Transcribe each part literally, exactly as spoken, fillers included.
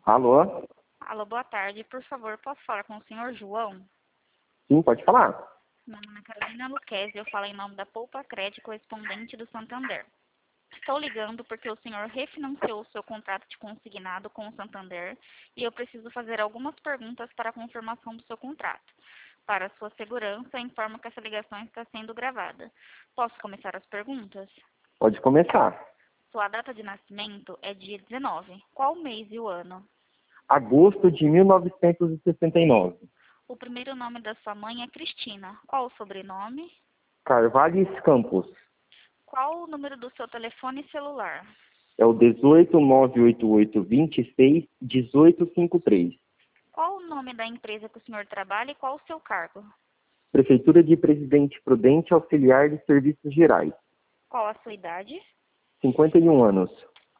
Alô? Alô, boa tarde. Por favor, posso falar com o senhor João? Sim, pode falar. Meu nome é Carolina Luquezzi, eu falo em nome da Poupa Crédito, correspondente do Santander. Estou ligando porque o senhor refinanciou o seu contrato de consignado com o Santander e eu preciso fazer algumas perguntas para a confirmação do seu contrato. Para sua segurança, informo que essa ligação está sendo gravada. Posso começar as perguntas? Pode começar. Sua data de nascimento é dia dezenove. Qual o mês e o ano? Agosto de mil novecentos e sessenta e nove. O primeiro nome da sua mãe é Cristina. Qual o sobrenome? Carvalhes Campos. Qual o número do seu telefone celular? É o dezoito, nove oito oito, vinte e seis, dezoito cinquenta e três. Qual o nome da empresa que o senhor trabalha e qual o seu cargo? Prefeitura de Presidente Prudente, auxiliar de serviços gerais. Qual a sua idade? cinquenta e um anos.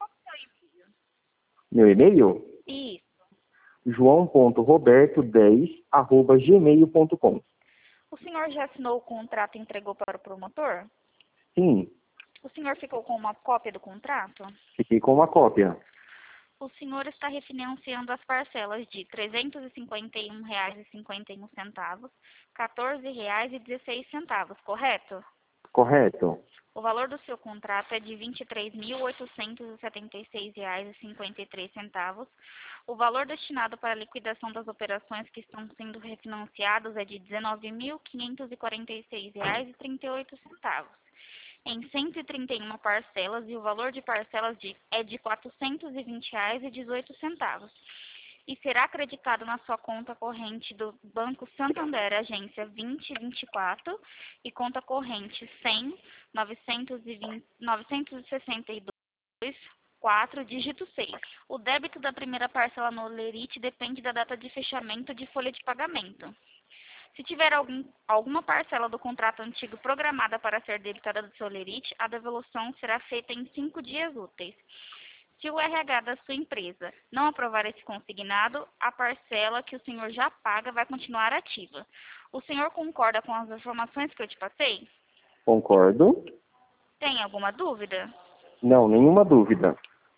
Meu e-mail? Isso. joão ponto roberto dez arroba gmail ponto com. O senhor já assinou o contrato e entregou para o promotor? Sim, O senhor ficou com uma cópia do contrato? fiquei com uma cópia. O senhor está refinanciando as parcelas de trezentos e cinquenta e um reais e cinquenta e um centavos, quatorze reais e dezesseis centavos, correto? Correto? O valor do seu contrato é de vinte e três mil oitocentos e setenta e seis reais e cinquenta e três centavos. O valor destinado para a liquidação das operações que estão sendo refinanciadas é de dezenove mil quinhentos e quarenta e seis reais e trinta e oito centavos. Em cento e trinta e uma parcelas e o valor de parcelas de, é de quatrocentos e vinte reais e dezoito centavos. E será acreditado na sua conta corrente do Banco Santander, agência vinte vinte e quatro e conta corrente cem, novecentos e vinte, novecentos e sessenta e dois, quatro, dígito seis. O débito da primeira parcela no Lerite depende da data de fechamento de folha de pagamento. Se tiver algum, alguma parcela do contrato antigo programada para ser debitada do seu Lerite, a devolução será feita em cinco dias úteis. Se o R H da sua empresa não aprovar esse consignado, a parcela que o senhor já paga vai continuar ativa. O senhor concorda com as informações que eu te passei? Concordo. Tem alguma dúvida? Não, nenhuma dúvida.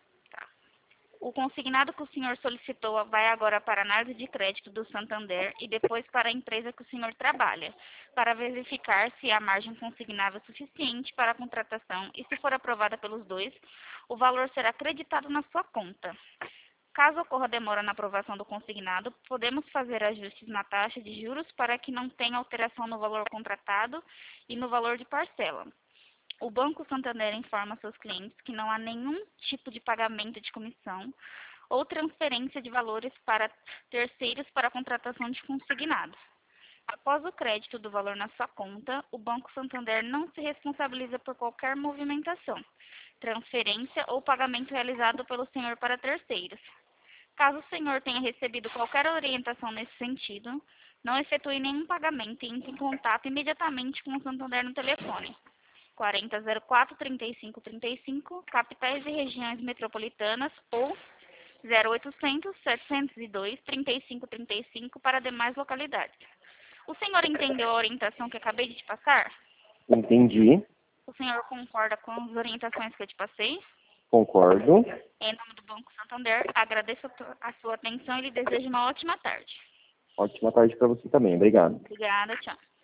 O consignado que o senhor solicitou vai agora para a análise de crédito do Santander e depois para a empresa que o senhor trabalha, para verificar se a margem consignável é suficiente para a contratação e, se for aprovada pelos dois, o valor será creditado na sua conta. Caso ocorra demora na aprovação do consignado, podemos fazer ajustes na taxa de juros para que não tenha alteração no valor contratado e no valor de parcela. O Banco Santander informa seus clientes que não há nenhum tipo de pagamento de comissão ou transferência de valores para terceiros para a contratação de consignados. Após o crédito do valor na sua conta, o Banco Santander não se responsabiliza por qualquer movimentação, transferência ou pagamento realizado pelo senhor para terceiros. Caso o senhor tenha recebido qualquer orientação nesse sentido, não efetue nenhum pagamento e entre em contato imediatamente com o Santander no telefone quarenta, zero quatro, trinta e cinco, trinta e cinco, capitais e regiões metropolitanas, ou zero oitocentos, setecentos e dois, trinta e cinco, trinta e cinco para demais localidades. O senhor entendeu a orientação que acabei de te passar? Entendi. O senhor concorda com as orientações que eu te passei? Concordo. Em nome do Banco Santander, agradeço a, tu, a sua atenção e lhe desejo uma ótima tarde. Ótima tarde para você também. Obrigado. Obrigada, tchau.